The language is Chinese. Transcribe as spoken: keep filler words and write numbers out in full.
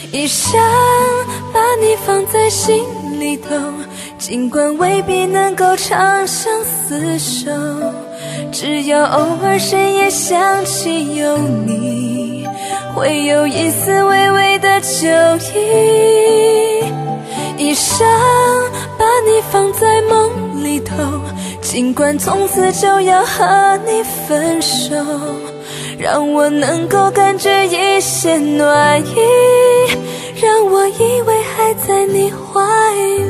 一生把你放在心里头，尽管未必能够长相厮守，只要偶尔深夜想起有你，会有一丝微微的酒意。一生把你放在梦里头，尽管从此就要和你分手，让我能够感觉一些暖意，让我以为还在你怀里。